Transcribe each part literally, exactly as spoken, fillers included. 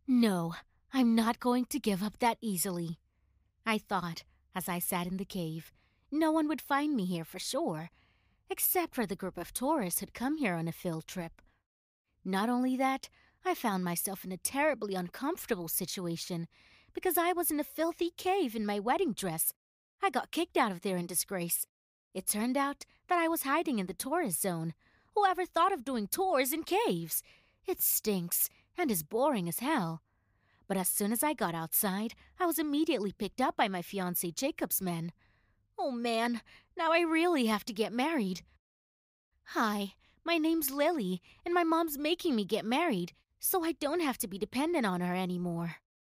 No, I'm not going to give up that easily, I thought as I sat in the cave. No one would find me here for sure, except for the group of tourists who'd come here on a field trip. Not only that, I found myself in a terribly uncomfortable situation because I was in a filthy cave in my wedding dress. I got kicked out of there in disgrace. It turned out that I was hiding in the tourist zone. Whoever thought of doing tours in caves? It stinks and is boring as hell. But as soon as I got outside, I was immediately picked up by my fiancé Jacob's men. Oh man, now I really have to get married. Hi, my name's Lily, and my mom's making me get married, so I don't have to be dependent on her anymore.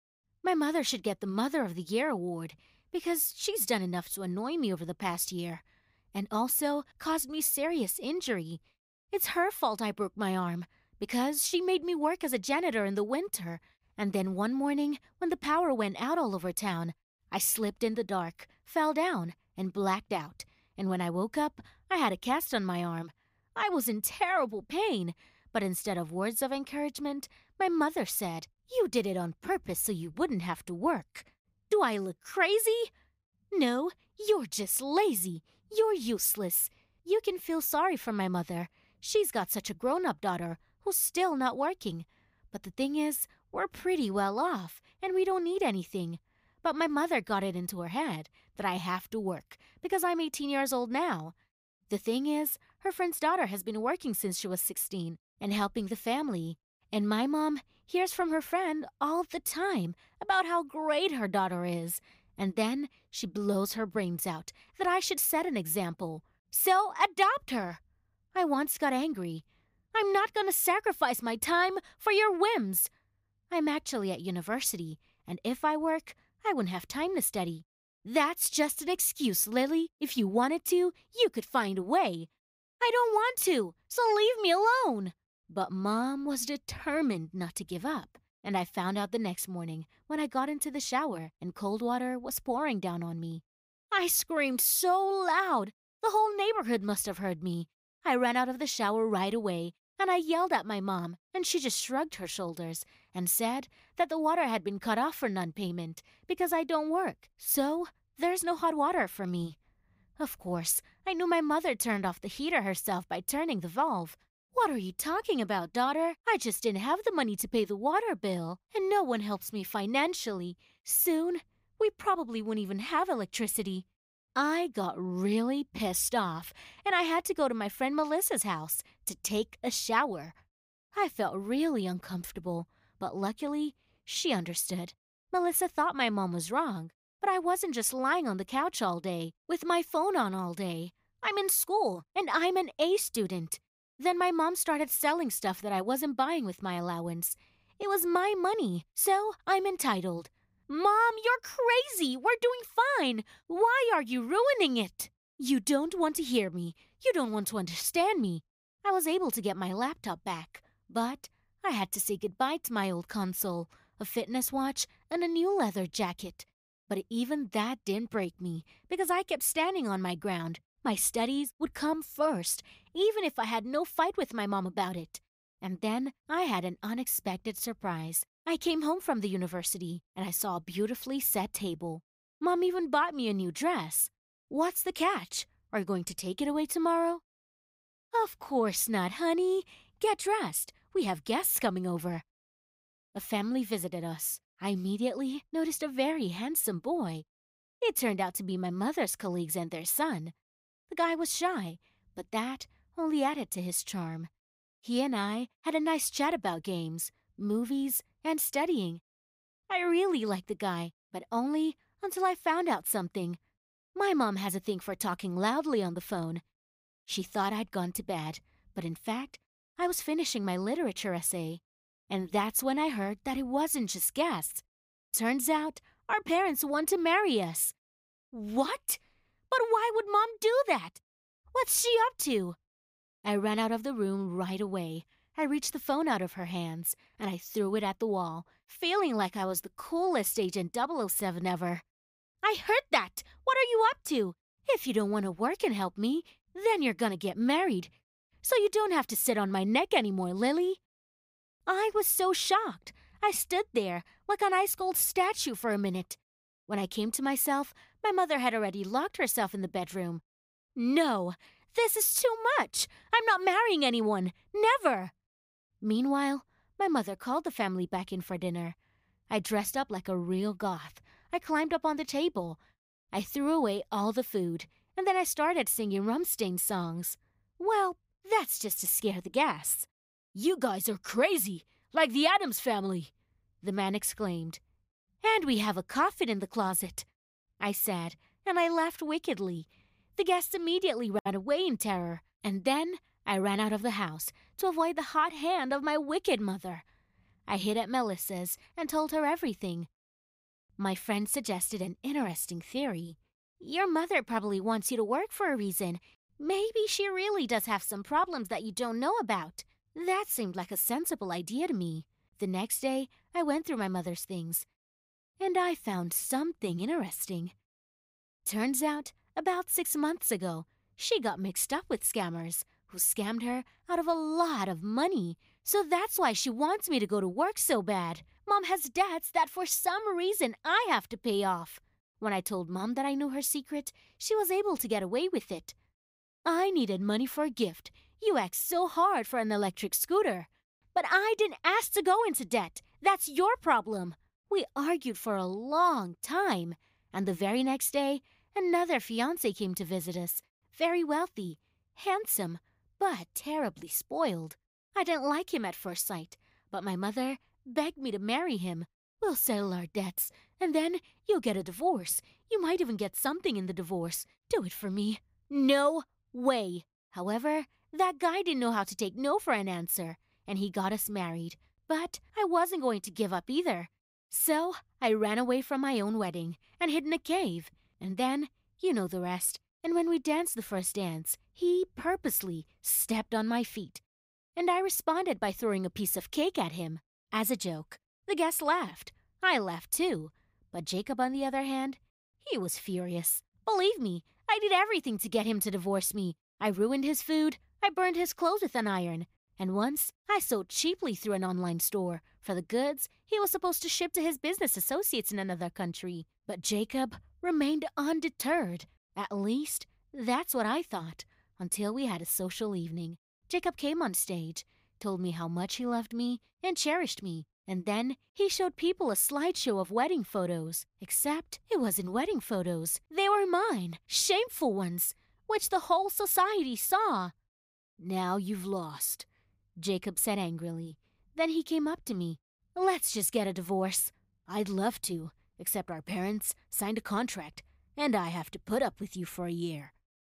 My mother should get the Mother of the Year award, because she's done enough to annoy me over the past year, and also caused me serious injury. It's her fault I broke my arm, because she made me work as a janitor in the winter, and then one morning, when the power went out all over town, I slipped in the dark, fell down, and blacked out, and when I woke up, I had a cast on my arm. I was in terrible pain, but instead of words of encouragement, my mother said, "You did it on purpose so you wouldn't have to work." Do I look crazy? No, you're just lazy. You're useless. You can feel sorry for my mother. She's got such a grown-up daughter who's still not working. But the thing is, we're pretty well off, and we don't need anything. But my mother got it into her head that I have to work because I'm eighteen years old now. The thing is, her friend's daughter has been working since she was sixteen and helping the family. And my mom hears from her friend all the time about how great her daughter is. And then she blows her brains out that I should set an example. So adopt her. I once got angry. I'm not going to sacrifice my time for your whims. I'm actually at university, and if I work, I wouldn't have time to study. That's just an excuse, Lily. If you wanted to, you could find a way. I don't want to, so leave me alone. But Mom was determined not to give up, and I found out the next morning when I got into the shower and cold water was pouring down on me. I screamed so loud, the whole neighborhood must have heard me. I ran out of the shower right away, and I yelled at my mom, and she just shrugged her shoulders and said that the water had been cut off for non-payment because I don't work, so there's no hot water for me. Of course, I knew my mother turned off the heater herself by turning the valve. What are you talking about, daughter? I just didn't have the money to pay the water bill, and no one helps me financially. Soon, we probably won't even have electricity. I got really pissed off, and I had to go to my friend Melissa's house to take a shower. I felt really uncomfortable, but luckily, she understood. Melissa thought my mom was wrong, but I wasn't just lying on the couch all day, with my phone on all day. I'm in school, and I'm an A student. Then my mom started selling stuff that I wasn't buying with my allowance. It was my money, so I'm entitled. Mom, you're crazy! We're doing fine! Why are you ruining it? You don't want to hear me. You don't want to understand me. I was able to get my laptop back, but I had to say goodbye to my old console, a fitness watch, and a new leather jacket. But even that didn't break me, because I kept standing on my ground. My studies would come first, even if I had no fight with my mom about it. And then I had an unexpected surprise. I came home from the university, and I saw a beautifully set table. Mom even bought me a new dress. What's the catch? Are you going to take it away tomorrow? Of course not, honey. Get dressed. We have guests coming over. A family visited us. I immediately noticed a very handsome boy. It turned out to be my mother's colleagues and their son. The guy was shy, but that only added to his charm. He and I had a nice chat about games, movies, and studying. I really liked the guy, but only until I found out something. My mom has a thing for talking loudly on the phone. She thought I'd gone to bed, but in fact, I was finishing my literature essay. And that's when I heard that it wasn't just guests. Turns out, our parents want to marry us. What? But why would Mom do that? What's she up to? I ran out of the room right away. I reached the phone out of her hands, and I threw it at the wall, feeling like I was the coolest Agent double oh seven ever. I heard that! What are you up to? If you don't want to work and help me, then you're gonna get married. So you don't have to sit on my neck anymore, Lily. I was so shocked. I stood there like an ice-cold statue for a minute. When I came to myself, my mother had already locked herself in the bedroom. No, this is too much. I'm not marrying anyone. Never. Meanwhile, my mother called the family back in for dinner. I dressed up like a real goth. I climbed up on the table. I threw away all the food, and then I started singing Rammstein songs. Well, that's just to scare the guests. "You guys are crazy, like the Addams Family," the man exclaimed. "And we have a coffin in the closet," I said, and I laughed wickedly. The guests immediately ran away in terror, and then I ran out of the house to avoid the hot hand of my wicked mother. I hid at Melissa's and told her everything. My friend suggested an interesting theory. "Your mother probably wants you to work for a reason. Maybe she really does have some problems that you don't know about." That seemed like a sensible idea to me. The next day, I went through my mother's things, and I found something interesting. Turns out, about six months ago, she got mixed up with scammers who scammed her out of a lot of money. So that's why she wants me to go to work so bad. Mom has debts that for some reason I have to pay off. When I told Mom that I knew her secret, she was able to get away with it. "I needed money for a gift. You asked so hard for an electric scooter. But I didn't ask to go into debt. That's your problem." We argued for a long time, and the very next day, another fiancé came to visit us. Very wealthy, handsome, but terribly spoiled. I didn't like him at first sight, but my mother begged me to marry him. "We'll settle our debts, and then you'll get a divorce. You might even get something in the divorce. Do it for me." No way. However, that guy didn't know how to take no for an answer, and he got us married. But I wasn't going to give up either. So I ran away from my own wedding and hid in a cave. And then, you know the rest. And when we danced the first dance, he purposely stepped on my feet. And I responded by throwing a piece of cake at him, as a joke. The guests laughed. I laughed too. But Jacob, on the other hand, he was furious. Believe me, I did everything to get him to divorce me. I ruined his food. I burned his clothes with an iron. And once, I sold cheaply through an online store for the goods he was supposed to ship to his business associates in another country. But Jacob remained undeterred. At least, that's what I thought, until we had a social evening. Jacob came on stage, told me how much he loved me and cherished me, and then he showed people a slideshow of wedding photos. Except it wasn't wedding photos. They were mine, shameful ones, which the whole society saw. "Now you've lost," Jacob said angrily. Then he came up to me. "Let's just get a divorce." "I'd love to, except our parents signed a contract, and I have to put up with you for a year."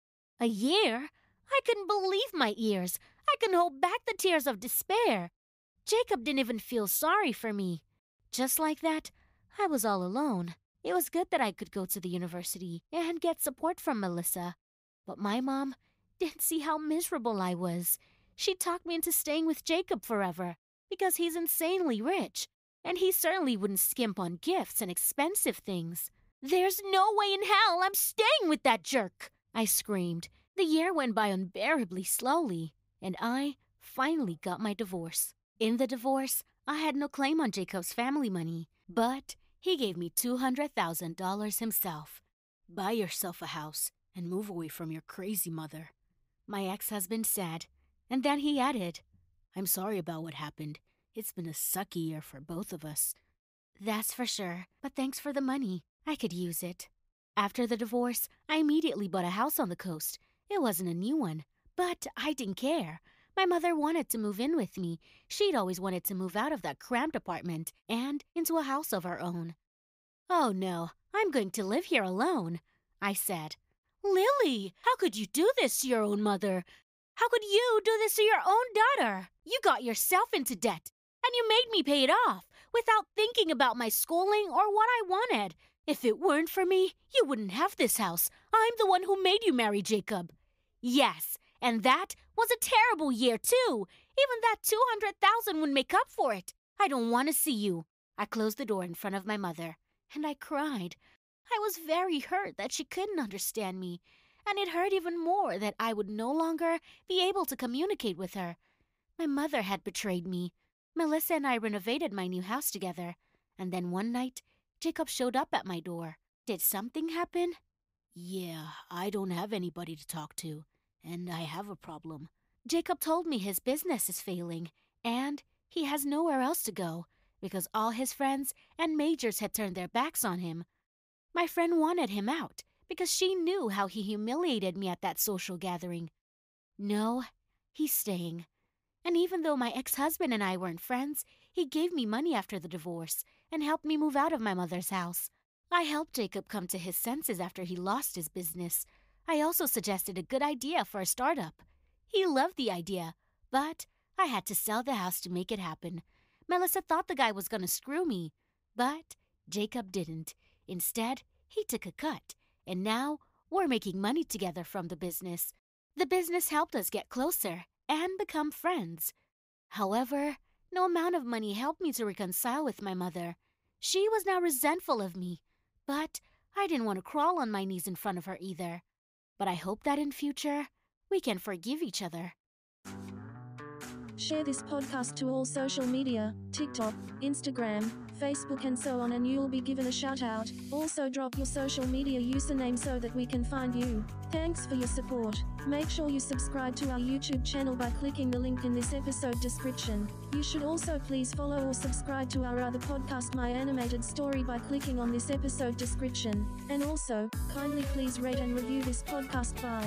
A year? I couldn't believe my ears. I couldn't hold back the tears of despair. Jacob didn't even feel sorry for me. Just like that, I was all alone. It was good that I could go to the university and get support from Melissa. But my mom didn't see how miserable I was. She talked me into staying with Jacob forever because he's insanely rich, and he certainly wouldn't skimp on gifts and expensive things. "There's no way in hell I'm staying with that jerk!" I screamed. The year went by unbearably slowly, and I finally got my divorce. In the divorce, I had no claim on Jacob's family money, but he gave me two hundred thousand dollars himself. "Buy yourself a house and move away from your crazy mother," my ex-husband said, and then he added, "I'm sorry about what happened. It's been a sucky year for both of us." That's for sure, but thanks for the money. I could use it. After the divorce, I immediately bought a house on the coast. It wasn't a new one, but I didn't care. My mother wanted to move in with me. She'd always wanted to move out of that cramped apartment and into a house of her own. "Oh no, I'm going to live here alone," I said. "Lily, how could you do this to your own mother? How could you do this to your own daughter? You got yourself into debt, and you made me pay it off without thinking about my schooling or what I wanted. If it weren't for me, you wouldn't have this house. I'm the one who made you marry Jacob." Yes, and that was a terrible year, too. Even that two hundred thousand would make up for it. I don't want to see you. I closed the door in front of my mother, and I cried. I was very hurt that she couldn't understand me, and it hurt even more that I would no longer be able to communicate with her. My mother had betrayed me. Melissa and I renovated my new house together, and then one night, Jacob showed up at my door. Did something happen? Yeah, I don't have anybody to talk to, and I have a problem. Jacob told me his business is failing, and he has nowhere else to go because all his friends and majors had turned their backs on him. My friend wanted him out because she knew how he humiliated me at that social gathering. No, he's staying. And even though my ex-husband and I weren't friends, he gave me money after the divorce and helped me move out of my mother's house. I helped Jacob come to his senses after he lost his business. I also suggested a good idea for a startup. He loved the idea, but I had to sell the house to make it happen. Melissa thought the guy was going to screw me, but Jacob didn't. Instead, he took a cut, and now we're making money together from the business. The business helped us get closer and become friends. However, no amount of money helped me to reconcile with my mother. She was now resentful of me, but I didn't want to crawl on my knees in front of her either. But I hope that in future, we can forgive each other. Share this podcast to all social media, TikTok, Instagram, Facebook and so on, and you'll be given a shout out. Also drop your social media username so that we can find you. Thanks for your support. Make sure you subscribe to our YouTube channel by clicking the link in this episode description. You should also please follow or subscribe to our other podcast, My Animated Story, by clicking on this episode description. And also, kindly please rate and review this podcast. Bye.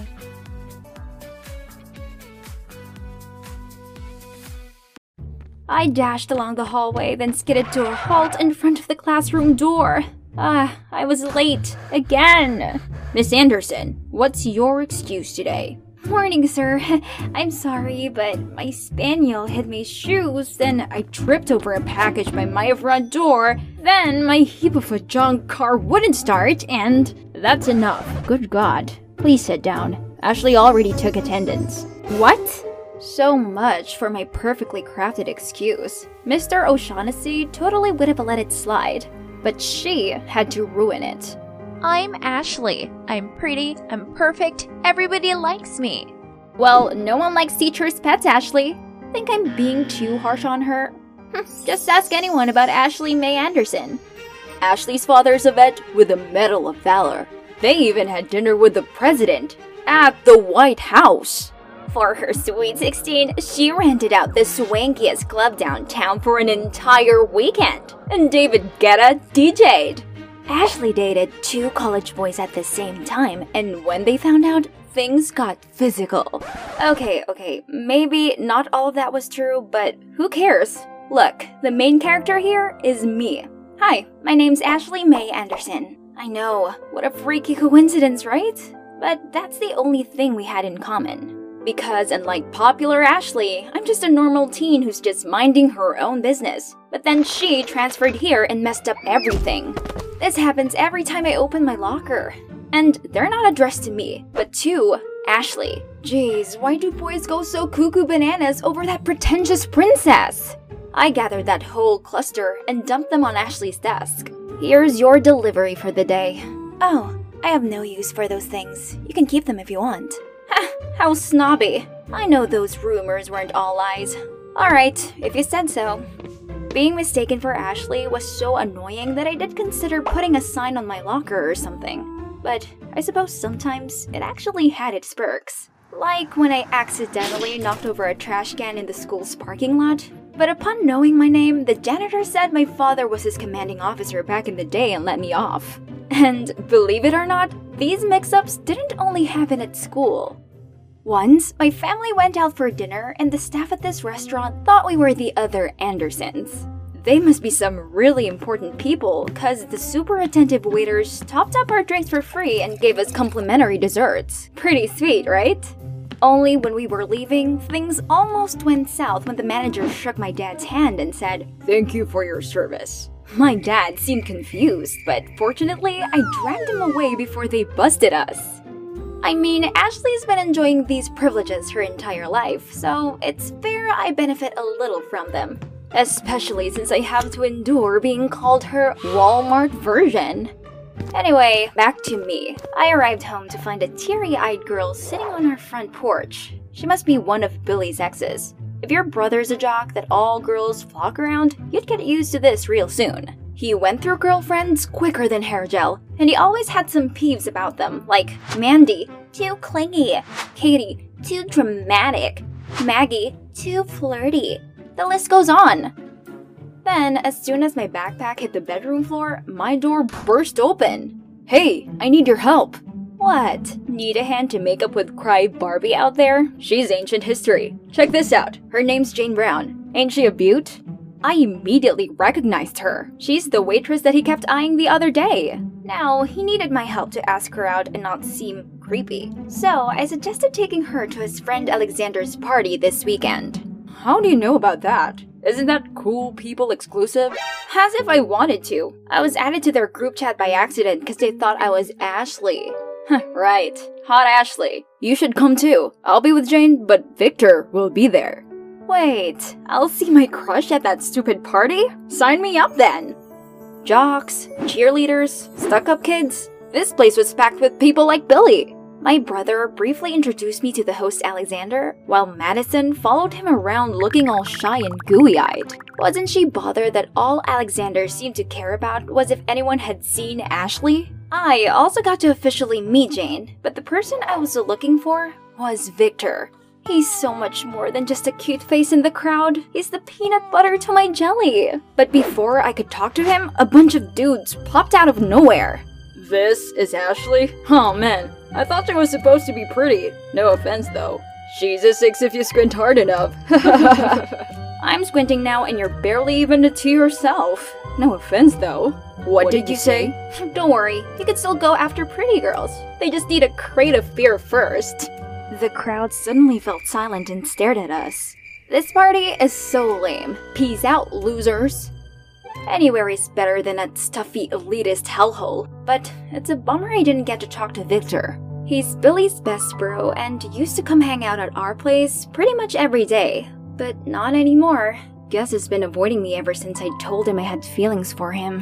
I dashed along the hallway, then skidded to a halt in front of the classroom door. Ah, I was late. Again! Miss Anderson, what's your excuse today? Morning, sir. I'm sorry, but my spaniel hid my shoes, then I tripped over a package by my front door, then my heap of a junk car wouldn't start, and that's enough. Good God. Please sit down. Ashley already took attendance. What? So much for my perfectly crafted excuse. Mister O'Shaughnessy totally would have let it slide, but she had to ruin it. I'm Ashley. I'm pretty, I'm perfect, everybody likes me. Well, no one likes teachers' pets, Ashley. Think I'm being too harsh on her? Just ask anyone about Ashley May Anderson. Ashley's father's a vet with a Medal of Valor. They even had dinner with the president at the White House. For her sweet sixteen, she rented out the swankiest club downtown for an entire weekend, and David Guetta D J'd. Ashley dated two college boys at the same time, and when they found out, things got physical. Okay, okay, maybe not all of that was true, but who cares? Look, the main character here is me. Hi, my name's Ashley May Anderson. I know, what a freaky coincidence, right? But that's the only thing we had in common. Because unlike popular Ashley, I'm just a normal teen who's just minding her own business. But then she transferred here and messed up everything. This happens every time I open my locker. And they're not addressed to me, but to Ashley. Jeez, why do boys go so cuckoo bananas over that pretentious princess? I gathered that whole cluster and dumped them on Ashley's desk. Here's your delivery for the day. Oh, I have no use for those things. You can keep them if you want. Ha! How snobby. I know those rumors weren't all lies. Alright, if you said so. Being mistaken for Ashley was so annoying that I did consider putting a sign on my locker or something. But I suppose sometimes it actually had its perks. Like when I accidentally knocked over a trash can in the school's parking lot. But upon knowing my name, the janitor said my father was his commanding officer back in the day and let me off. And believe it or not, these mix-ups didn't only happen at school. Once, my family went out for dinner and the staff at this restaurant thought we were the other Andersons. They must be some really important people, cause the super attentive waiters topped up our drinks for free and gave us complimentary desserts. Pretty sweet, right? Only when we were leaving, things almost went south when the manager shook my dad's hand and said, "Thank you for your service." My dad seemed confused, but fortunately, I dragged him away before they busted us. I mean, Ashley's been enjoying these privileges her entire life, so it's fair I benefit a little from them. Especially since I have to endure being called her Walmart version. Anyway, back to me. I arrived home to find a teary-eyed girl sitting on her front porch. She must be one of Billy's exes. If your brother's a jock that all girls flock around, you'd get used to this real soon. He went through girlfriends quicker than hair gel, and he always had some peeves about them, like Mandy, too clingy, Katie, too dramatic, Maggie, too flirty. The list goes on. Then, as soon as my backpack hit the bedroom floor, my door burst open. Hey, I need your help. What? Need a hand to make up with Cry Barbie out there? She's ancient history. Check this out. Her name's Jane Brown. Ain't she a beaut? I immediately recognized her. She's the waitress that he kept eyeing the other day. Now, he needed my help to ask her out and not seem creepy. So, I suggested taking her to his friend Alexander's party this weekend. How do you know about that? Isn't that cool people exclusive? As if I wanted to. I was added to their group chat by accident because they thought I was Ashley. Right. Hot Ashley. You should come too. I'll be with Jane, but Victor will be there. Wait, I'll see my crush at that stupid party? Sign me up then! Jocks, cheerleaders, stuck-up kids. This place was packed with people like Billy. My brother briefly introduced me to the host Alexander, while Madison followed him around looking all shy and gooey-eyed. Wasn't she bothered that all Alexander seemed to care about was if anyone had seen Ashley? I also got to officially meet Jane, but the person I was looking for was Victor. He's so much more than just a cute face in the crowd. He's the peanut butter to my jelly. But before I could talk to him, a bunch of dudes popped out of nowhere. This is Ashley? Oh man, I thought she was supposed to be pretty. No offense though. She's a six if you squint hard enough. I'm squinting now and you're barely even to yourself. No offense though. What, what did, did you say? say? Don't worry, you can still go after pretty girls. They just need a crate of fear first. The crowd suddenly felt silent and stared at us. This party is so lame. Peace out, losers. Anywhere is better than that stuffy elitist hellhole, but it's a bummer I didn't get to talk to Victor. He's Billy's best bro and used to come hang out at our place pretty much every day, but not anymore. Guess he's been avoiding me ever since I told him I had feelings for him.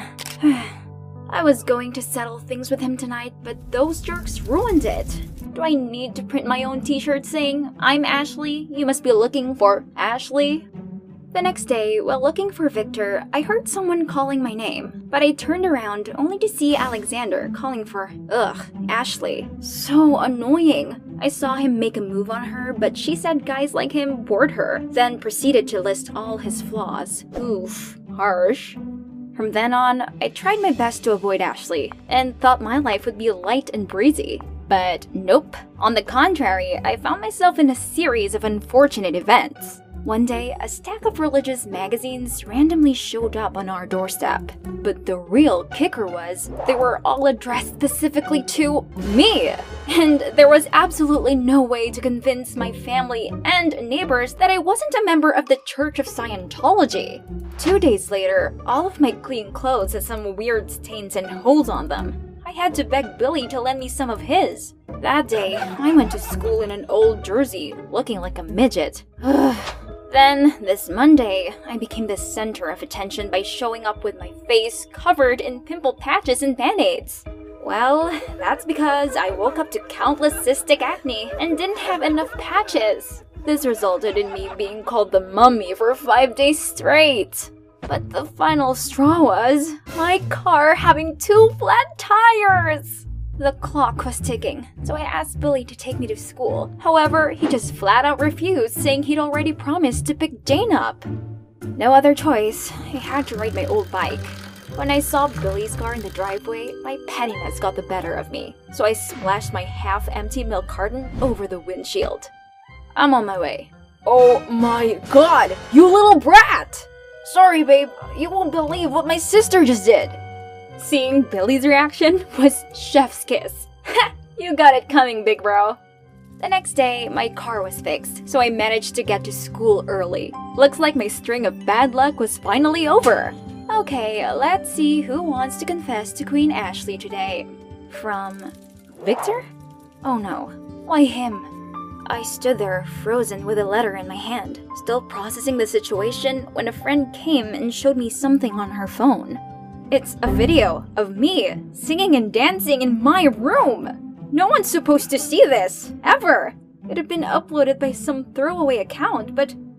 I was going to settle things with him tonight, but those jerks ruined it. Do I need to print my own t-shirt saying, "I'm Ashley, you must be looking for Ashley"? The next day, while looking for Victor, I heard someone calling my name, but I turned around only to see Alexander calling for, ugh, Ashley. So annoying. I saw him make a move on her, but she said guys like him bored her, then proceeded to list all his flaws. Oof, harsh. From then on, I tried my best to avoid Ashley, and thought my life would be light and breezy. But nope. On the contrary, I found myself in a series of unfortunate events. One day, a stack of religious magazines randomly showed up on our doorstep. But the real kicker was, they were all addressed specifically to me! And there was absolutely no way to convince my family and neighbors that I wasn't a member of the Church of Scientology. Two days later, all of my clean clothes had some weird stains and holes on them. I had to beg Billy to lend me some of his. That day, I went to school in an old jersey, looking like a midget. Ugh. Then, this Monday, I became the center of attention by showing up with my face covered in pimple patches and band-aids. Well, that's because I woke up to countless cystic acne and didn't have enough patches. This resulted in me being called the mummy for five days straight. But the final straw was my car having two flat tires! The clock was ticking, so I asked Billy to take me to school. However, he just flat out refused, saying he'd already promised to pick Jane up. No other choice, I had to ride my old bike. When I saw Billy's car in the driveway, my pettiness got the better of me, so I splashed my half-empty milk carton over the windshield. I'm on my way. Oh my god, you little brat! Sorry, babe, you won't believe what my sister just did. Seeing Billy's reaction was chef's kiss. Ha! You got it coming, big bro. The next day, my car was fixed, so I managed to get to school early. Looks like my string of bad luck was finally over. Okay, let's see who wants to confess to Queen Ashley today. From Victor? Oh no, why him? I stood there, frozen with a letter in my hand, still processing the situation when a friend came and showed me something on her phone. It's a video of me singing and dancing in my room! No one's supposed to see this, ever! It had been uploaded by some throwaway account, but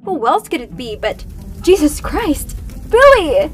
Who else could it be but Jesus Christ, Billy!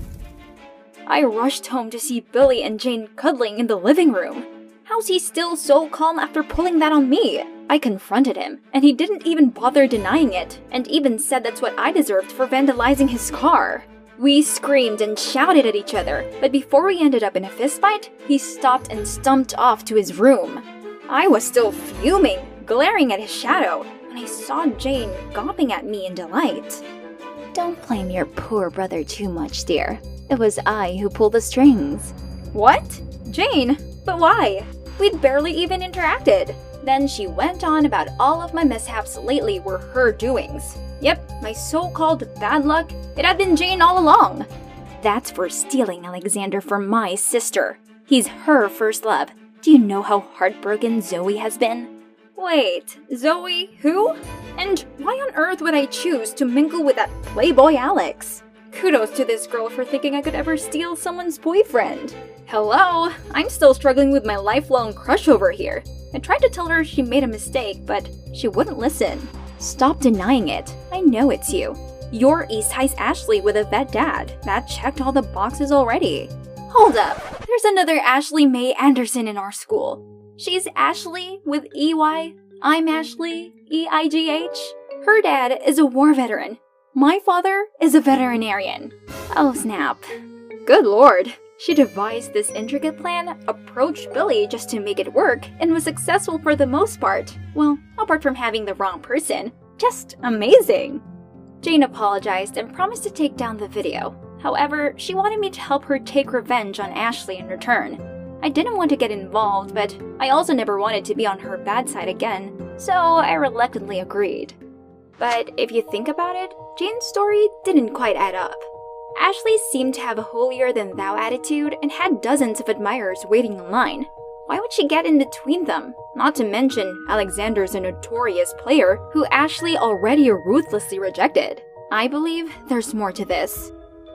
I rushed home to see Billy and Jane cuddling in the living room. How's he still so calm after pulling that on me? I confronted him, and he didn't even bother denying it, and even said that's what I deserved for vandalizing his car. We screamed and shouted at each other, but before we ended up in a fistfight, he stopped and stumped off to his room. I was still fuming, glaring at his shadow, when I saw Jane gawping at me in delight. Don't blame your poor brother too much, dear. It was I who pulled the strings. What? Jane? But why? We'd barely even interacted. Then she went on about all of my mishaps lately were her doings. Yep, my so-called bad luck, it had been Jane all along. That's for stealing Alexander from my sister. He's her first love. Do you know how heartbroken Zoe has been? Wait, Zoe who? And why on earth would I choose to mingle with that playboy Alex? Kudos to this girl for thinking I could ever steal someone's boyfriend. Hello, I'm still struggling with my lifelong crush over here. I tried to tell her she made a mistake, but she wouldn't listen. Stop denying it. I know it's you. You're East High's Ashley with a vet dad. That checked all the boxes already. Hold up. There's another Ashley May Anderson in our school. She's Ashley with E Y. I'm Ashley, E I G H. Her dad is a war veteran. My father is a veterinarian. Oh snap. Good lord. She devised this intricate plan, approached Billy just to make it work, and was successful for the most part. Well, apart from having the wrong person. Just amazing. Jane apologized and promised to take down the video. However, she wanted me to help her take revenge on Ashley in return. I didn't want to get involved, but I also never wanted to be on her bad side again, so I reluctantly agreed. But if you think about it, Jane's story didn't quite add up. Ashley seemed to have a holier-than-thou attitude and had dozens of admirers waiting in line. Why would she get in between them? Not to mention, Alexander's a notorious player who Ashley already ruthlessly rejected. I believe there's more to this.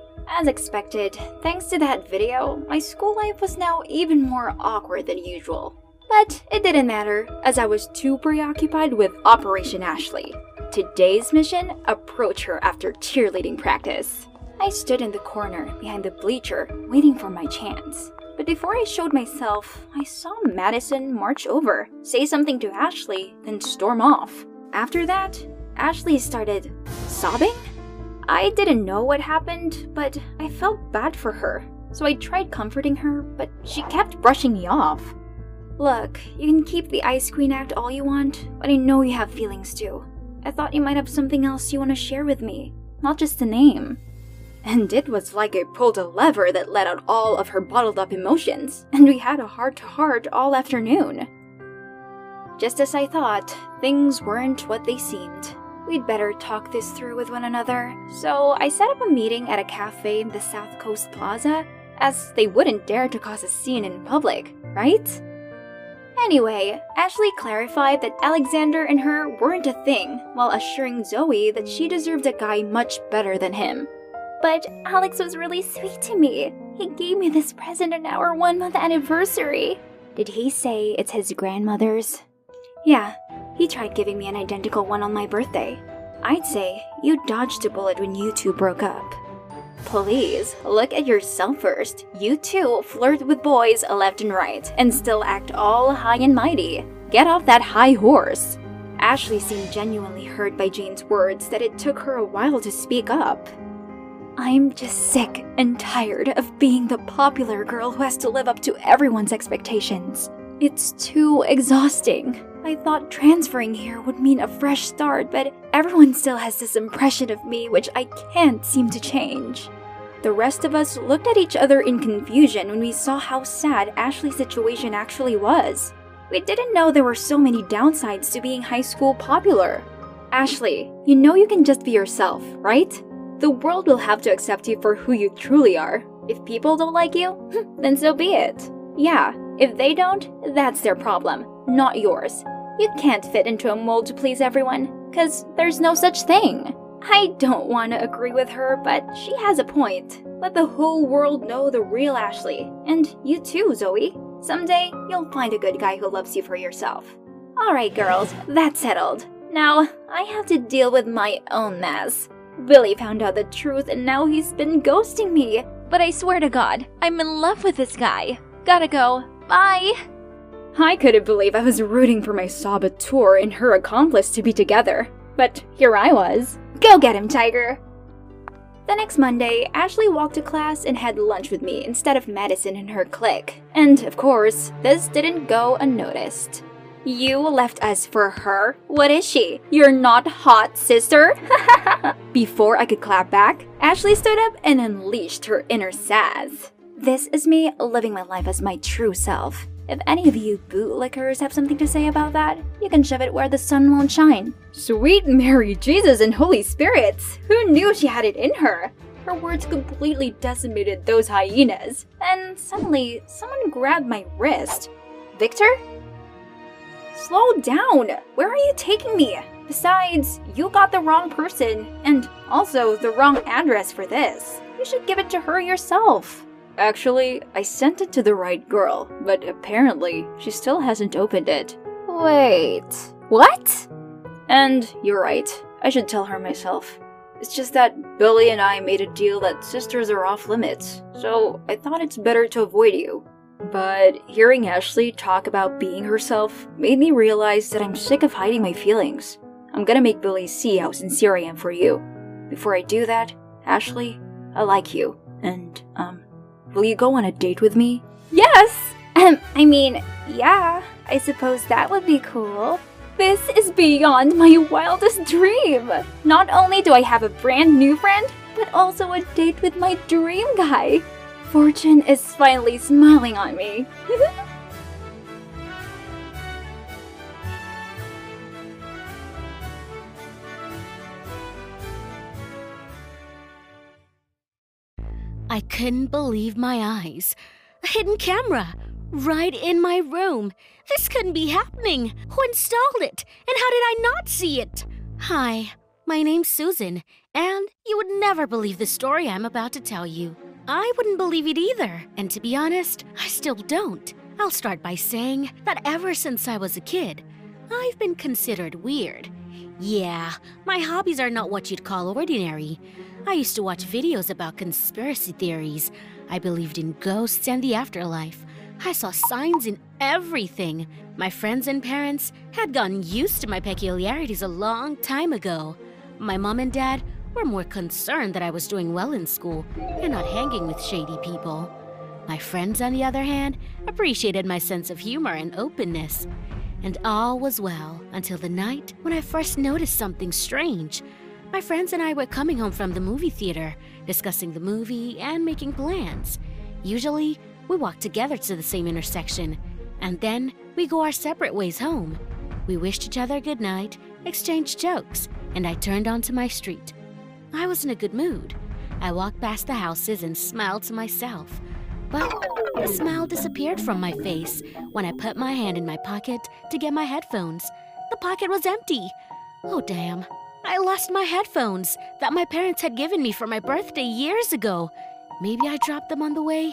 As expected, thanks to that video, my school life was now even more awkward than usual. But it didn't matter, as I was too preoccupied with Operation Ashley. Today's mission, approach her after cheerleading practice. I stood in the corner behind the bleacher, waiting for my chance. But before I showed myself, I saw Madison march over, say something to Ashley, then storm off. After that, Ashley started sobbing? I didn't know what happened, but I felt bad for her. So I tried comforting her, but she kept brushing me off. Look, you can keep the Ice Queen act all you want, but I know you have feelings too. I thought you might have something else you want to share with me, not just a name. And it was like I pulled a lever that let out all of her bottled up emotions, and we had a heart-to-heart all afternoon. Just as I thought, things weren't what they seemed. We'd better talk this through with one another, so I set up a meeting at a cafe in the South Coast Plaza, as they wouldn't dare to cause a scene in public, right? Anyway, Ashley clarified that Alexander and her weren't a thing, while assuring Zoe that she deserved a guy much better than him. But Alex was really sweet to me. He gave me this present on our one-month anniversary. Did he say it's his grandmother's? Yeah, he tried giving me an identical one on my birthday. I'd say you dodged a bullet when you two broke up. Please, look at yourself first. You two flirt with boys left and right, and still act all high and mighty. Get off that high horse. Ashley seemed genuinely hurt by Jane's words that it took her a while to speak up. I'm just sick and tired of being the popular girl who has to live up to everyone's expectations. It's too exhausting. I thought transferring here would mean a fresh start, but everyone still has this impression of me which I can't seem to change. The rest of us looked at each other in confusion when we saw how sad Ashley's situation actually was. We didn't know there were so many downsides to being high school popular. Ashley, you know you can just be yourself, right? The world will have to accept you for who you truly are. If people don't like you, then so be it. Yeah, if they don't, that's their problem, not yours. You can't fit into a mold to please everyone, cause there's no such thing. I don't want to agree with her, but she has a point. Let the whole world know the real Ashley. And you too, Zoe. Someday, you'll find a good guy who loves you for yourself. Alright girls, that's settled. Now, I have to deal with my own mess. Billy found out the truth and now he's been ghosting me. But I swear to God, I'm in love with this guy. Gotta go. Bye! I couldn't believe I was rooting for my saboteur and her accomplice to be together. But here I was. Go get him, Tiger! The next Monday, Ashley walked to class and had lunch with me instead of Madison and her clique. And, of course, this didn't go unnoticed. You left us for her? What is she? You're not hot, sister? Before I could clap back, Ashley stood up and unleashed her inner sass. This is me living my life as my true self. If any of you bootlickers have something to say about that, you can shove it where the sun won't shine. Sweet Mary Jesus and Holy Spirits! Who knew she had it in her? Her words completely decimated those hyenas. And suddenly, someone grabbed my wrist. Victor? Slow down! Where are you taking me? Besides, you got the wrong person, and also the wrong address for this. You should give it to her yourself. Actually, I sent it to the right girl, but apparently, she still hasn't opened it. Wait, what? And you're right, I should tell her myself. It's just that Billy and I made a deal that sisters are off limits, so I thought it's better to avoid you. But hearing Ashley talk about being herself made me realize that I'm sick of hiding my feelings. I'm gonna make Billy see how sincere I am for you. Before I do that, Ashley, I like you, and, um, will you go on a date with me? Yes! Um, I mean, yeah, I suppose that would be cool. This is beyond my wildest dream! Not only do I have a brand new friend, but also a date with my dream guy. Fortune is finally smiling on me. I couldn't believe my eyes. A hidden camera, right in my room. This couldn't be happening. Who installed it? And how did I not see it? Hi, my name's Susan, and you would never believe the story I'm about to tell you. I wouldn't believe it either, and to be honest, I still don't. I'll start by saying that ever since I was a kid, I've been considered weird. Yeah, my hobbies are not what you'd call ordinary. I used to watch videos about conspiracy theories. I believed in ghosts and the afterlife. I saw signs in everything. My friends and parents had gotten used to my peculiarities a long time ago. My mom and dad were more concerned that I was doing well in school and not hanging with shady people. My friends, on the other hand, appreciated my sense of humor and openness. And all was well until the night when I first noticed something strange. My friends and I were coming home from the movie theater, discussing the movie and making plans. Usually, we walk together to the same intersection, and then we go our separate ways home. We wished each other good night, exchanged jokes, and I turned onto my street. I was in a good mood. I walked past the houses and smiled to myself. But the smile disappeared from my face when I put my hand in my pocket to get my headphones. The pocket was empty. Oh damn, I lost my headphones that my parents had given me for my birthday years ago. Maybe I dropped them on the way?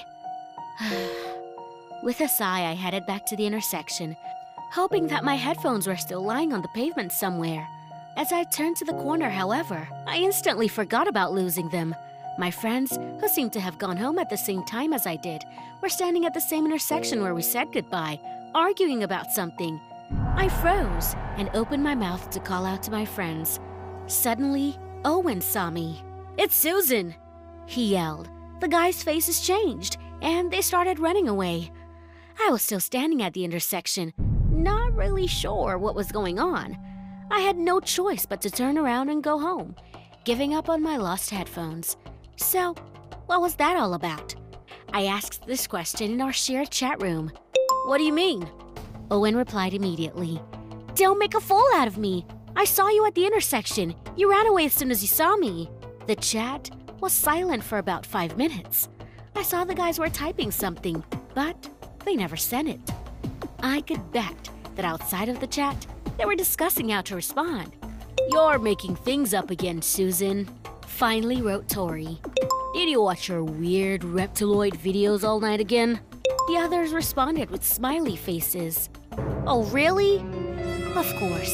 With a sigh, I headed back to the intersection, hoping that my headphones were still lying on the pavement somewhere. As I turned to the corner, however, I instantly forgot about losing them. My friends, who seemed to have gone home at the same time as I did, were standing at the same intersection where we said goodbye, arguing about something. I froze and opened my mouth to call out to my friends. Suddenly, Owen saw me. "It's Susan!" he yelled. The guy's faces changed, and they started running away. I was still standing at the intersection, not really sure what was going on. I had no choice but to turn around and go home, giving up on my lost headphones. So, what was that all about? I asked this question in our shared chat room. "What do you mean?" Owen replied immediately. "Don't make a fool out of me. I saw you at the intersection. You ran away as soon as you saw me." The chat was silent for about five minutes. I saw the guys were typing something, but they never sent it. I could bet that outside of the chat, they were discussing how to respond. "You're making things up again, Susan," finally wrote Tori. "Did you watch your weird reptiloid videos all night again?" The others responded with smiley faces. "Oh, really?" Of course, the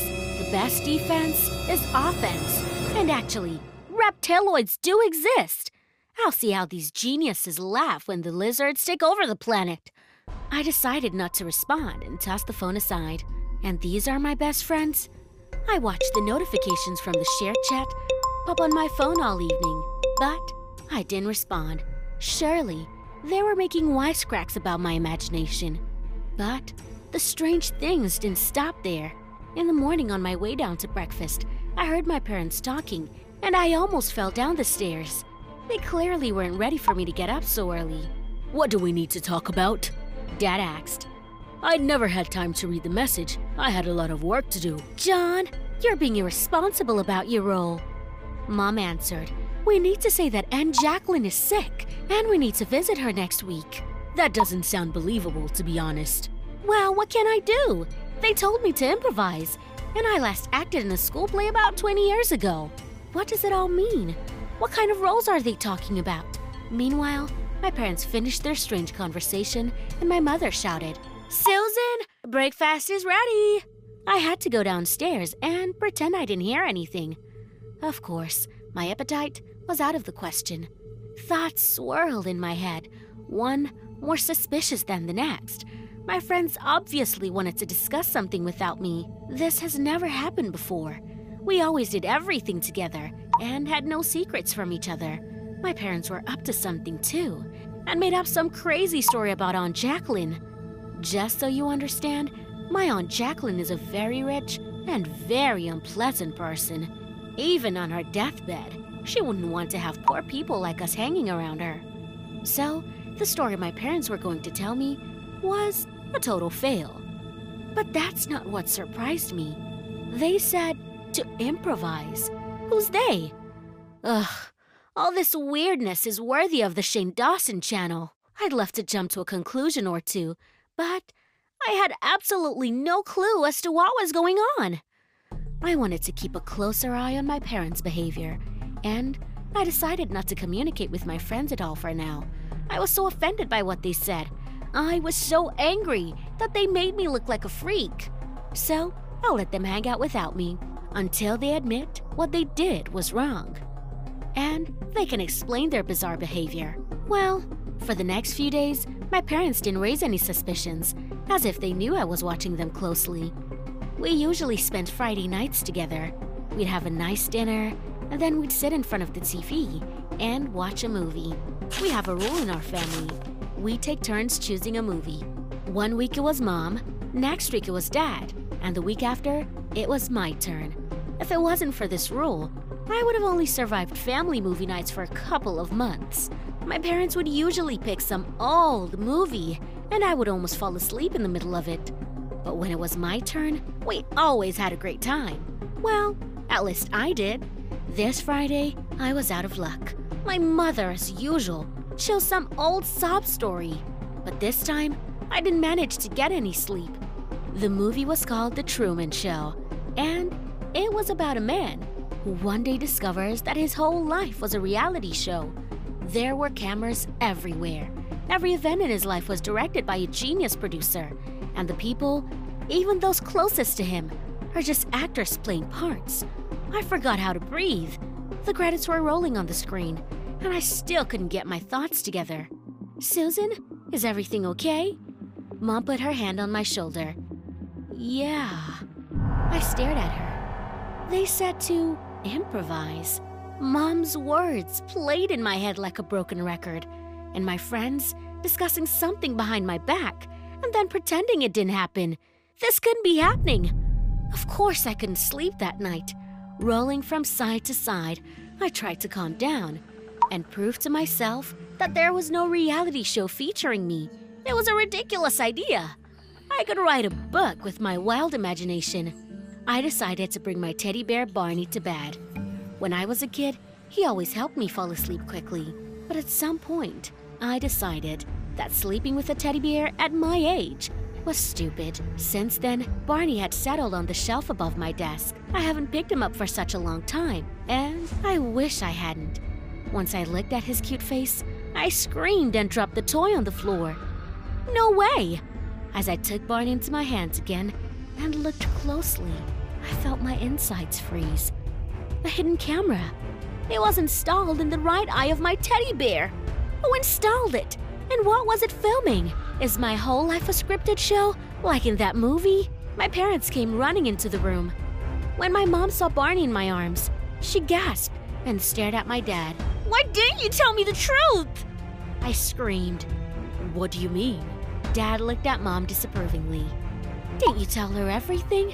best defense is offense. And actually, reptiloids do exist. I'll see how these geniuses laugh when the lizards take over the planet. I decided not to respond and tossed the phone aside. And these are my best friends? I watched the notifications from the shared chat pop on my phone all evening, but I didn't respond. Surely, they were making wisecracks about my imagination. But the strange things didn't stop there. In the morning on my way down to breakfast, I heard my parents talking, and I almost fell down the stairs. They clearly weren't ready for me to get up so early. "What do we need to talk about?" Dad asked. "I'd never had time to read the message. I had a lot of work to do." "John, you're being irresponsible about your role." Mom answered, "We need to say that Aunt Jacqueline is sick, and we need to visit her next week." That doesn't sound believable, to be honest. Well, what can I do? They told me to improvise, and I last acted in a school play about twenty years ago. What does it all mean? What kind of roles are they talking about? Meanwhile, my parents finished their strange conversation, and my mother shouted, "Susan, breakfast is ready!" I had to go downstairs and pretend I didn't hear anything. Of course, my appetite was out of the question. Thoughts swirled in my head, one more suspicious than the next. My friends obviously wanted to discuss something without me. This has never happened before. We always did everything together and had no secrets from each other. My parents were up to something too, and made up some crazy story about Aunt Jacqueline. Just so you understand, my Aunt Jacqueline is a very rich and very unpleasant person. Even on her deathbed, she wouldn't want to have poor people like us hanging around her. So, the story my parents were going to tell me was a total fail. But that's not what surprised me. They said to improvise. Who's they? Ugh, all this weirdness is worthy of the Shane Dawson channel. I'd love to jump to a conclusion or two, but I had absolutely no clue as to what was going on. I wanted to keep a closer eye on my parents' behavior, and I decided not to communicate with my friends at all for now. I was so offended by what they said. I was so angry that they made me look like a freak. So I'll let them hang out without me until they admit what they did was wrong. And they can explain their bizarre behavior. Well, for the next few days, my parents didn't raise any suspicions, as if they knew I was watching them closely. We usually spent Friday nights together. We'd have a nice dinner, and then we'd sit in front of the T V and watch a movie. We have a rule in our family. We take turns choosing a movie. One week it was Mom, next week it was Dad, and the week after, it was my turn. If it wasn't for this rule, I would have only survived family movie nights for a couple of months. My parents would usually pick some old movie, and I would almost fall asleep in the middle of it. But when it was my turn, we always had a great time. Well, at least I did. This Friday, I was out of luck. My mother, as usual, chose some old sob story. But this time, I didn't manage to get any sleep. The movie was called The Truman Show, and it was about a man who one day discovers that his whole life was a reality show. There were cameras everywhere. Every event in his life was directed by a genius producer, and the people, even those closest to him, are just actors playing parts. I forgot how to breathe. The credits were rolling on the screen, and I still couldn't get my thoughts together. "Susan, is everything okay?" Mom put her hand on my shoulder. "Yeah." I stared at her. They said to improvise. Mom's words played in my head like a broken record, and my friends discussing something behind my back and then pretending it didn't happen. This couldn't be happening. Of course I couldn't sleep that night. Rolling from side to side, I tried to calm down and prove to myself that there was no reality show featuring me. It was a ridiculous idea. I could write a book with my wild imagination. I decided to bring my teddy bear Barney to bed. When I was a kid, he always helped me fall asleep quickly. But at some point, I decided that sleeping with a teddy bear at my age was stupid. Since then, Barney had settled on the shelf above my desk. I haven't picked him up for such a long time, and I wish I hadn't. Once I looked at his cute face, I screamed and dropped the toy on the floor. No way! As I took Barney into my hands again and looked closely, I felt my insides freeze. A hidden camera. It was installed in the right eye of my teddy bear. Who installed it? And what was it filming? Is my whole life a scripted show, like in that movie? My parents came running into the room. When my mom saw Barney in my arms, she gasped and stared at my dad. "Why didn't you tell me the truth?" I screamed. What do you mean? Dad looked at Mom disapprovingly. "Didn't you tell her everything?"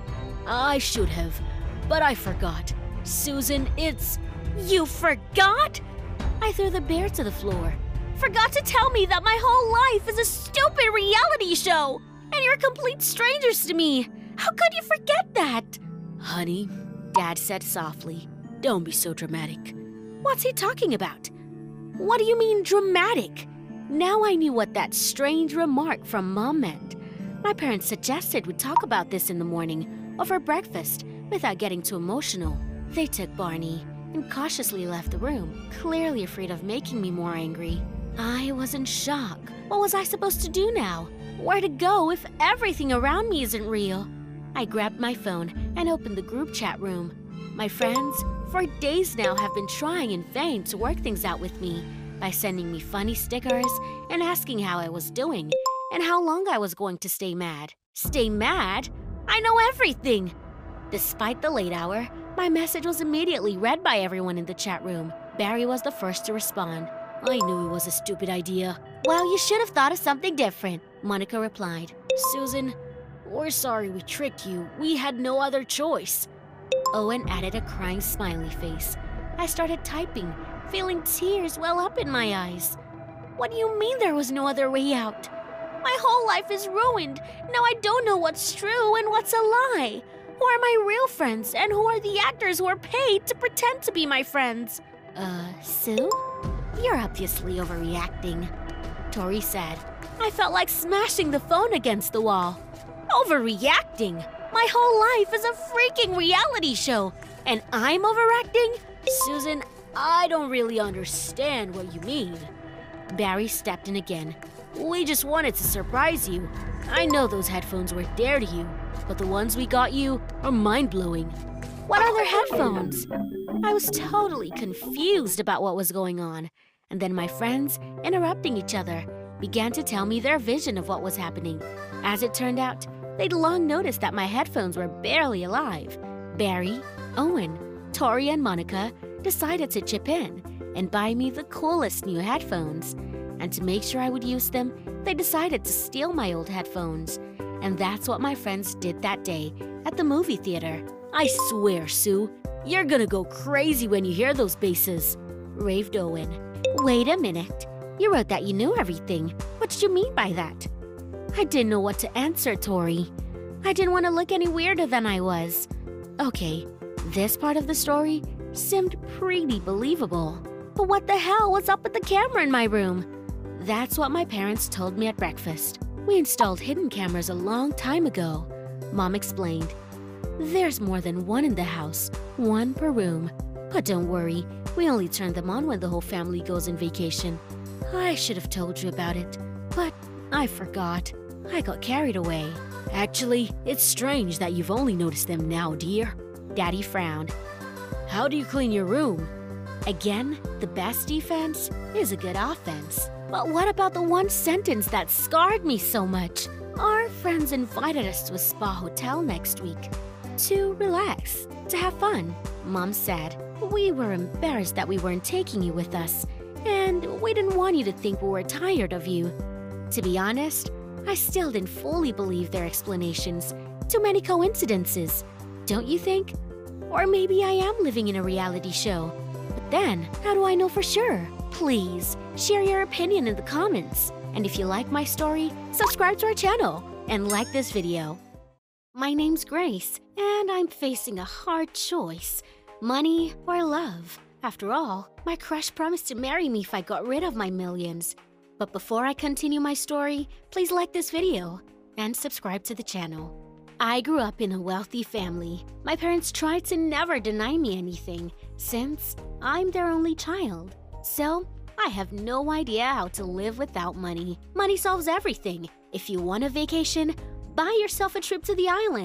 I should have, but I forgot. Susan, it's... "You forgot?" I threw the bear to the floor. "Forgot to tell me that my whole life is a stupid reality show, and you're complete strangers to me. How could you forget that?" Honey, Dad said softly, don't be so dramatic. What's he talking about? What do you mean dramatic? Now I knew what that strange remark from Mom meant. My parents suggested we talk about this in the morning over breakfast without getting too emotional. They took Barney and cautiously left the room, clearly afraid of making me more angry. I was in shock. What was I supposed to do now? Where to go if everything around me isn't real? I grabbed my phone and opened the group chat room. My friends, for days now, have been trying in vain to work things out with me by sending me funny stickers and asking how I was doing and how long I was going to stay mad. Stay mad? I know everything! Despite the late hour, my message was immediately read by everyone in the chat room. Barry was the first to respond. I knew it was a stupid idea. "Well, you should have thought of something different," Monica replied. Susan, we're sorry we tricked you. We had no other choice. Owen added a crying smiley face. I started typing, feeling tears well up in my eyes. "What do you mean there was no other way out? My whole life is ruined. Now I don't know what's true and what's a lie. Who are my real friends and who are the actors who are paid to pretend to be my friends?" Uh, Sue? "You're obviously overreacting," Tori said. I felt like smashing the phone against the wall. Overreacting? My whole life is a freaking reality show, and I'm overacting? Susan, I don't really understand what you mean. Barry stepped in again. We just wanted to surprise you. I know those headphones were dear to you, but the ones we got you are mind-blowing. What other headphones? I was totally confused about what was going on, and then my friends, interrupting each other, began to tell me their vision of what was happening. As it turned out, they'd long noticed that my headphones were barely alive. Barry, Owen, Tori, and Monica decided to chip in and buy me the coolest new headphones. And to make sure I would use them, they decided to steal my old headphones. And that's what my friends did that day at the movie theater. I swear, Sue, you're gonna go crazy when you hear those basses, raved Owen. Wait a minute. You wrote that you knew everything. What did you mean by that? I didn't know what to answer, Tori. I didn't want to look any weirder than I was. Okay, this part of the story seemed pretty believable. But what the hell was up with the camera in my room? That's what my parents told me at breakfast. We installed hidden cameras a long time ago, Mom explained. There's more than one in the house, one per room. But don't worry, we only turn them on when the whole family goes on vacation. I should have told you about it, but I forgot. I got carried away. Actually, it's strange that you've only noticed them now, dear. Daddy frowned. How do you clean your room? Again, the best defense is a good offense. But what about the one sentence that scarred me so much? Our friends invited us to a spa hotel next week. To relax, to have fun, Mom said. We were embarrassed that we weren't taking you with us, and we didn't want you to think we were tired of you. To be honest, I still didn't fully believe their explanations. Too many coincidences, don't you think? Or maybe I am living in a reality show. But then, how do I know for sure? Please, share your opinion in the comments. And if you like my story, subscribe to our channel and like this video. My name's Grace, and I'm facing a hard choice. Money or love? After all, my crush promised to marry me if I got rid of my millions. But before I continue my story, please like this video and subscribe to the channel. I grew up in a wealthy family. My parents tried to never deny me anything, since I'm their only child. So, I have no idea how to live without money. Money solves everything. If you want a vacation, buy yourself a trip to the islands.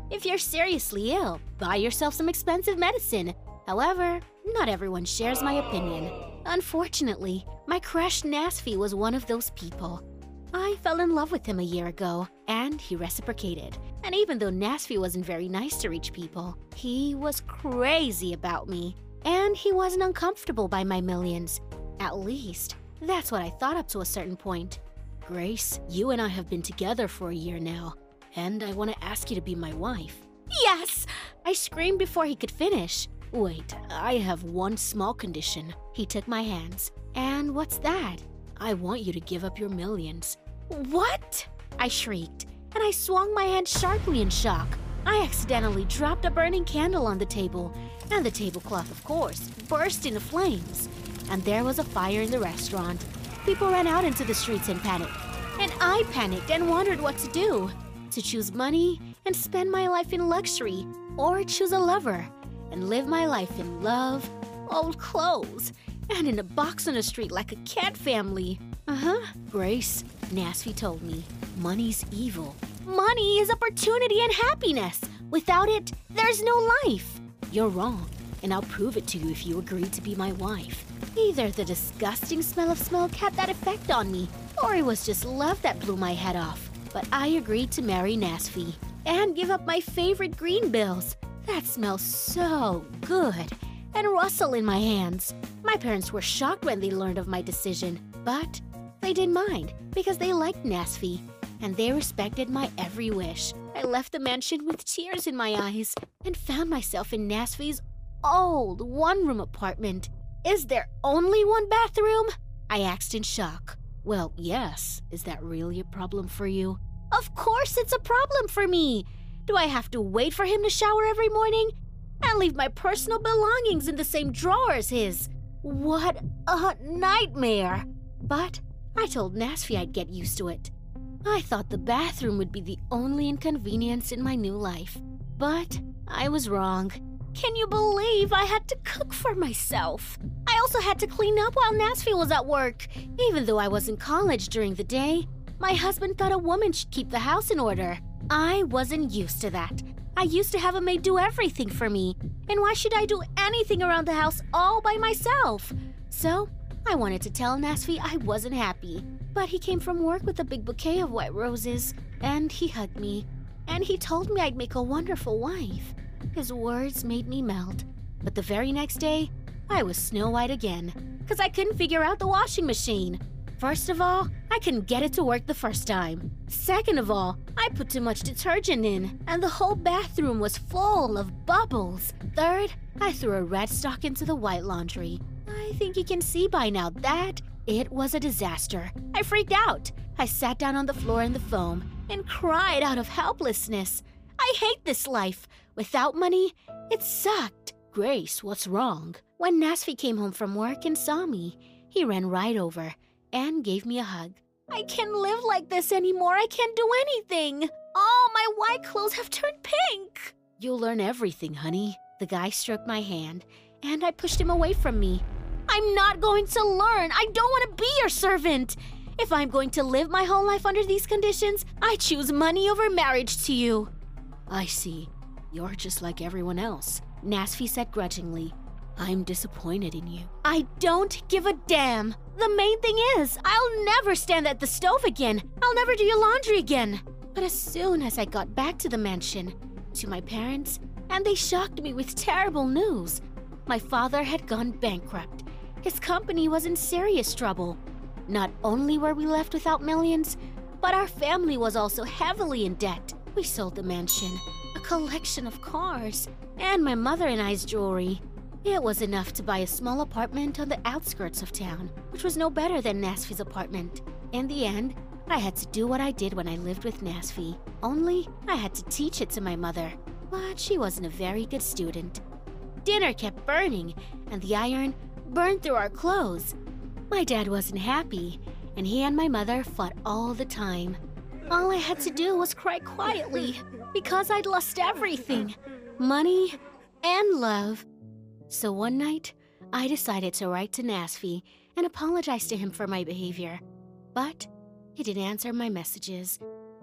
If you're seriously ill, buy yourself some expensive medicine. However, not everyone shares my opinion. Unfortunately, my crush Nasfi was one of those people. I fell in love with him a year ago, and he reciprocated. And even though Nasfi wasn't very nice to rich people, he was crazy about me. And he wasn't uncomfortable by my millions. At least, that's what I thought up to a certain point. Grace, you and I have been together for a year now, and I want to ask you to be my wife. Yes! I screamed before he could finish. Wait, I have one small condition. He took my hands. And what's that? I want you to give up your millions. What? I shrieked, and I swung my hand sharply in shock. I accidentally dropped a burning candle on the table, and the tablecloth, of course, burst into flames. And there was a fire in the restaurant. People ran out into the streets in panic, and I panicked and wondered what to do. To choose money and spend my life in luxury, or choose a lover and live my life in love, old clothes, and in a box on the street like a cat family. Uh-huh. Grace, Nasfi told me, money's evil. Money is opportunity and happiness. Without it, there's no life. You're wrong, and I'll prove it to you if you agree to be my wife. Either the disgusting smell of smoke had that effect on me, or it was just love that blew my head off. But I agreed to marry Nasfi and give up my favorite green bills that smell so good and rustle in my hands. My parents were shocked when they learned of my decision, but they didn't mind because they liked Nasfi and they respected my every wish. I left the mansion with tears in my eyes and found myself in Nasfi's old one-room apartment. Is there only one bathroom? I asked in shock. Well, yes. Is that really a problem for you? Of course it's a problem for me. Do I have to wait for him to shower every morning and leave my personal belongings in the same drawer as his? What a nightmare. But I told Nasfi I'd get used to it. I thought the bathroom would be the only inconvenience in my new life. But I was wrong. Can you believe I had to cook for myself? I also had to clean up while Nasfi was at work. Even though I was in college during the day, my husband thought a woman should keep the house in order. I wasn't used to that. I used to have a maid do everything for me. And why should I do anything around the house all by myself? So I wanted to tell Nasfi I wasn't happy. But he came from work with a big bouquet of white roses, and he hugged me. And he told me I'd make a wonderful wife. His words made me melt. But the very next day, I was Snow White again, because I couldn't figure out the washing machine. First of all, I couldn't get it to work the first time. Second of all, I put too much detergent in, and the whole bathroom was full of bubbles. Third, I threw a red sock into the white laundry. I think you can see by now that it was a disaster. I freaked out. I sat down on the floor in the foam and cried out of helplessness. I hate this life. Without money, it sucked. Grace, what's wrong? When Nasfi came home from work and saw me, he ran right over and gave me a hug. I can't live like this anymore. I can't do anything. All my white clothes have turned pink. You'll learn everything, honey. The guy stroked my hand, and I pushed him away from me. I'm not going to learn. I don't want to be your servant. If I'm going to live my whole life under these conditions, I choose money over marriage to you. I see. You're just like everyone else, Nasfi said grudgingly. I'm disappointed in you. I don't give a damn. The main thing is, I'll never stand at the stove again. I'll never do your laundry again. But as soon as I got back to the mansion, to my parents, and they shocked me with terrible news. My father had gone bankrupt. His company was in serious trouble. Not only were we left without millions, but our family was also heavily in debt. We sold the mansion, a collection of cars, and my mother and I's jewelry. It was enough to buy a small apartment on the outskirts of town, which was no better than Nasfi's apartment. In the end, I had to do what I did when I lived with Nasfi, only I had to teach it to my mother. But she wasn't a very good student. Dinner kept burning, and the iron burned through our clothes. My dad wasn't happy, and he and my mother fought all the time. All I had to do was cry quietly, because I'd lost everything. Money and love. So one night, I decided to write to Nasfi and apologize to him for my behavior. But he didn't answer my messages.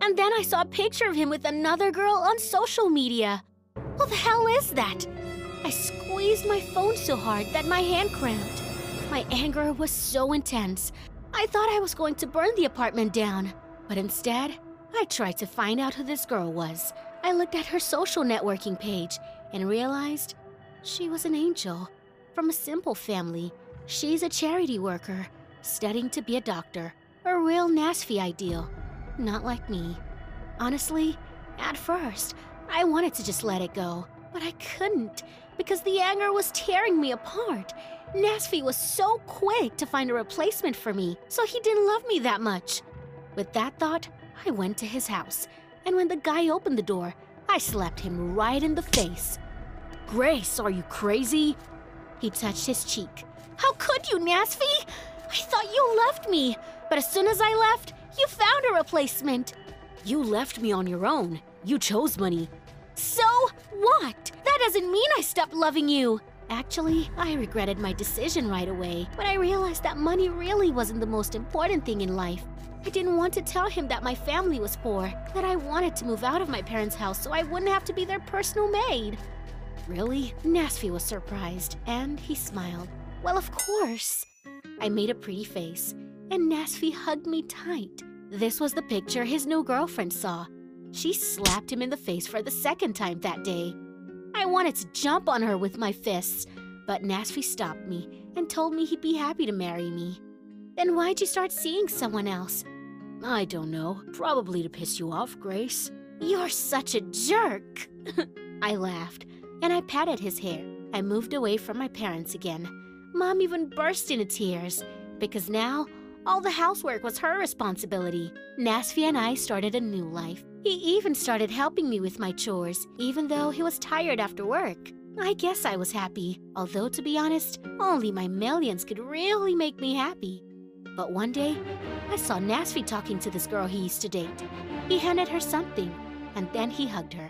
And then I saw a picture of him with another girl on social media. What the hell is that? I squeezed my phone so hard that my hand cramped. My anger was so intense. I thought I was going to burn the apartment down. But instead, I tried to find out who this girl was. I looked at her social networking page and realized she was an angel from a simple family. She's a charity worker, studying to be a doctor. A real Nasfi ideal, not like me. Honestly, at first, I wanted to just let it go, but I couldn't because the anger was tearing me apart. Nasfi was so quick to find a replacement for me, so he didn't love me that much. With that thought, I went to his house, and when the guy opened the door, I slapped him right in the face. Grace, are you crazy? He touched his cheek. How could you, Nasfi? I thought you left me, but as soon as I left, you found a replacement. You left me on your own. You chose money. So what? That doesn't mean I stopped loving you. Actually, I regretted my decision right away, but I realized that money really wasn't the most important thing in life. I didn't want to tell him that my family was poor, that I wanted to move out of my parents' house so I wouldn't have to be their personal maid. Really? Nasfi was surprised, and he smiled. Well, of course. I made a pretty face, and Nasfi hugged me tight. This was the picture his new girlfriend saw. She slapped him in the face for the second time that day. I wanted to jump on her with my fists, but Nasfi stopped me and told me he'd be happy to marry me. Then why'd you start seeing someone else? I don't know. Probably to piss you off, Grace. You're such a jerk. I laughed, and I patted his hair. I moved away from my parents again. Mom even burst into tears, because now all the housework was her responsibility. Nasfi and I started a new life. He even started helping me with my chores, even though he was tired after work. I guess I was happy, although to be honest, only my millions could really make me happy. But one day, I saw Nasfi talking to this girl he used to date. He handed her something, and then he hugged her.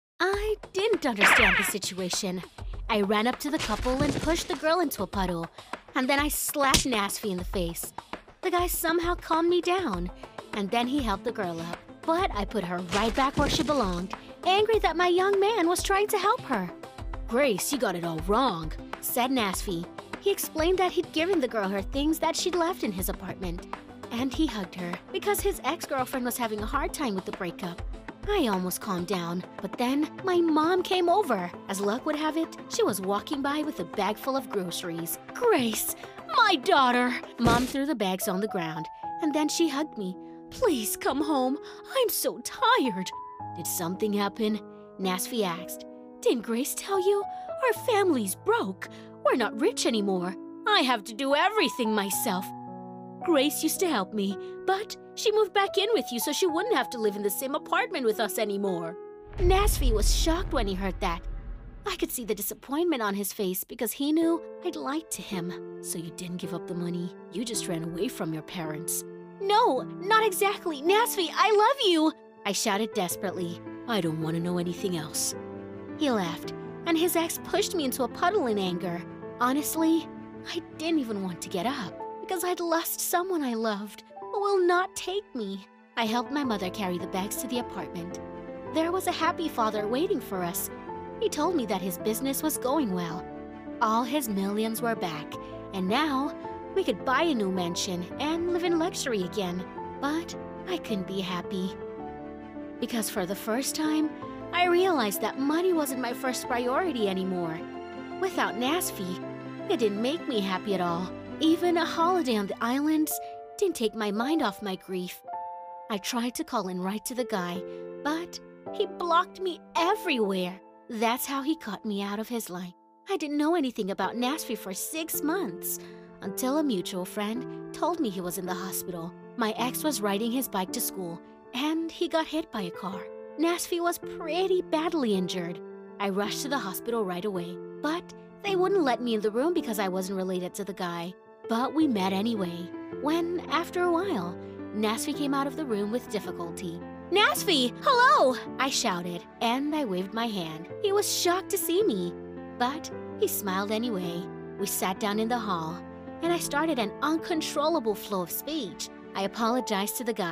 I didn't understand the situation. I ran up to the couple and pushed the girl into a puddle, and then I slapped Nasfi in the face. The guy somehow calmed me down, and then he helped the girl up. But I put her right back where she belonged, angry that my young man was trying to help her. Grace, you got it all wrong, said Nasfi. He explained that he'd given the girl her things that she'd left in his apartment. And he hugged her because his ex-girlfriend was having a hard time with the breakup. I almost calmed down, but then my mom came over. As luck would have it, she was walking by with a bag full of groceries. Grace, my daughter! Mom threw the bags on the ground, and then she hugged me. Please come home. I'm so tired. Did something happen? Nasfi asked. Didn't Grace tell you? Our family's broke. We're not rich anymore. I have to do everything myself. Grace used to help me, but she moved back in with you so she wouldn't have to live in the same apartment with us anymore. Nasfi was shocked when he heard that. I could see the disappointment on his face because he knew I'd lied to him. So you didn't give up the money? You just ran away from your parents? No, not exactly. Nasfi, I love you! I shouted desperately. I don't want to know anything else. He laughed, and his ex pushed me into a puddle in anger. Honestly, I didn't even want to get up because I'd lost someone I loved who will not take me. I helped my mother carry the bags to the apartment. There was a happy father waiting for us. He told me that his business was going well. All his millions were back, and now we could buy a new mansion and live in luxury again. But I couldn't be happy. Because for the first time, I realized that money wasn't my first priority anymore. Without Nasfi, it didn't make me happy at all. Even a holiday on the islands didn't take my mind off my grief. I tried to call and write to the guy, but he blocked me everywhere. That's how he cut me out of his life. I didn't know anything about Nasfi for six months until a mutual friend told me he was in the hospital. My ex was riding his bike to school, and he got hit by a car. Nasfi was pretty badly injured. I rushed to the hospital right away, but they wouldn't let me in the room because I wasn't related to the guy. But we met anyway, when, after a while, Nasfi came out of the room with difficulty. "Nasfi, hello!" I shouted, and I waved my hand. He was shocked to see me, but he smiled anyway. We sat down in the hall, and I started an uncontrollable flow of speech. I apologized to the guy,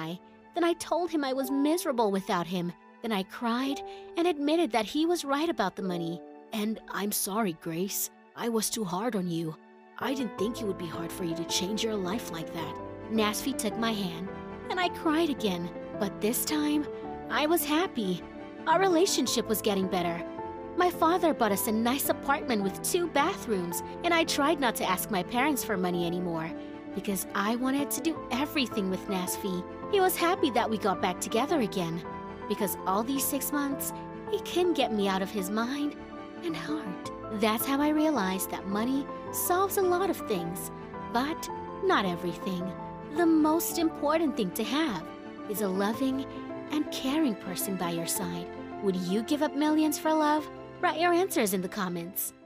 Then I told him I was miserable without him. Then I cried and admitted that he was right about the money. And I'm sorry, Grace. I was too hard on you. I didn't think it would be hard for you to change your life like that. Nasfi took my hand, and I cried again. But this time, I was happy. Our relationship was getting better. My father bought us a nice apartment with two bathrooms, and I tried not to ask my parents for money anymore because I wanted to do everything with Nasfi. He was happy that we got back together again because all these six months, he couldn't get me out of his mind and heart. That's how I realized that money solves a lot of things, but not everything. The most important thing to have is a loving and caring person by your side. Would you give up millions for love? Write your answers in the comments.